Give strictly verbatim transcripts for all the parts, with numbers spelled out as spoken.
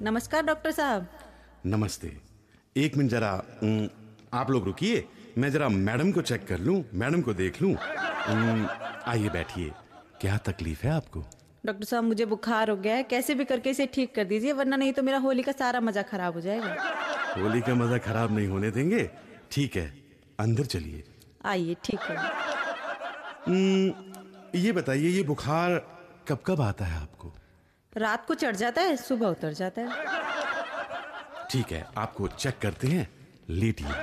नमस्कार डॉक्टर साहब। नमस्ते। एक मिनट जरा उम, आप लोग रुकिए, मैं जरा मैडम को चेक कर लूं, मैडम को देख लूं। उम, आइए बैठिए। क्या तकलीफ है आपको? डॉक्टर साहब मुझे बुखार हो गया है, कैसे भी करके इसे ठीक कर दीजिए वरना नहीं तो मेरा होली का सारा मजा खराब हो जाएगा। होली का मजा खराब नहीं होने देंगे। ठीक है, अंदर चलिए। आइए, ठीक है। उम, ये बताइए, ये बुखार कब कब आता है आपको? रात को चढ़ जाता है, सुबह उतर जाता है। ठीक है, आपको चेक करते हैं, लेटिए।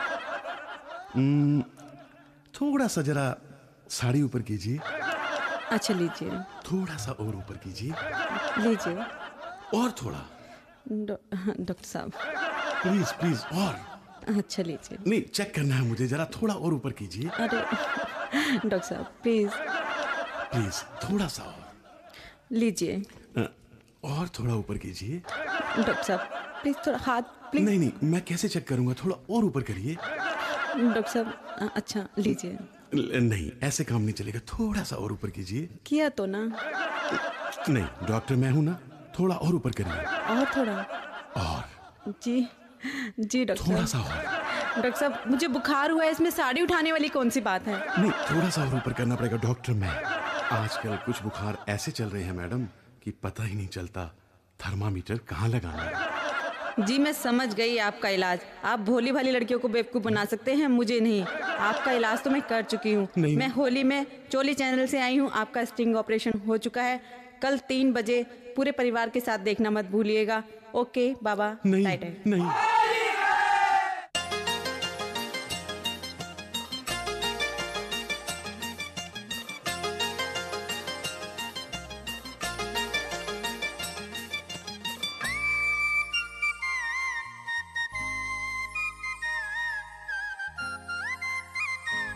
उम, थोड़ा सा जरा साड़ी ऊपर कीजिए। अच्छा लीजिए। थोड़ा सा और ऊपर कीजिए। लीजिए। और थोड़ा। डॉक्टर साहब प्लीज प्लीज और। अच्छा लीजिए। नहीं, चेक करना है मुझे, जरा थोड़ा और ऊपर कीजिए। अरे डॉक्टर साहब प्लीज प्लीज थोड़ा सा और लीजिए। और थोड़ा ऊपर कीजिए। डॉक्टर साहब प्लीज थोड़ा हाथ प्लीज। नहीं नहीं, मैं कैसे चेक करूंगा, थोड़ा और ऊपर करिए। डॉक्टर साहब अच्छा लीजिए। नहीं, ऐसे काम नहीं चलेगा, थोड़ा सा और ऊपर कीजिए। किया तो ना। नहीं, डॉक्टर मैं हूं ना, थोड़ा और ऊपर करिए। और थोड़ा और जी जी डॉक्टर थोड़ा सा और। डॉक्टर साहब मुझे बुखार हुआ है, इसमें साड़ी उठाने वाली कौन सी बात है? नहीं, थोड़ा सा और ऊपर करना पड़ेगा डॉक्टर। मैं आजकल कुछ बुखार ऐसे चल रहे हैं मैडम कि पता ही नहीं चलता थर्मामीटर कहाँ लगाना है। जी मैं समझ गई आपका इलाज। आप भोली भाली लड़कियों को बेवकूफ बना सकते हैं, मुझे नहीं। आपका इलाज तो मैं कर चुकी हूँ। मैं होली में चोली चैनल से आई हूँ। आपका स्टिंग ऑपरेशन हो चुका है। कल तीन बजे पूरे परिवार के साथ देखना मत भूलिएगा। ओके बाबा। नहीं टाइट है। नहीं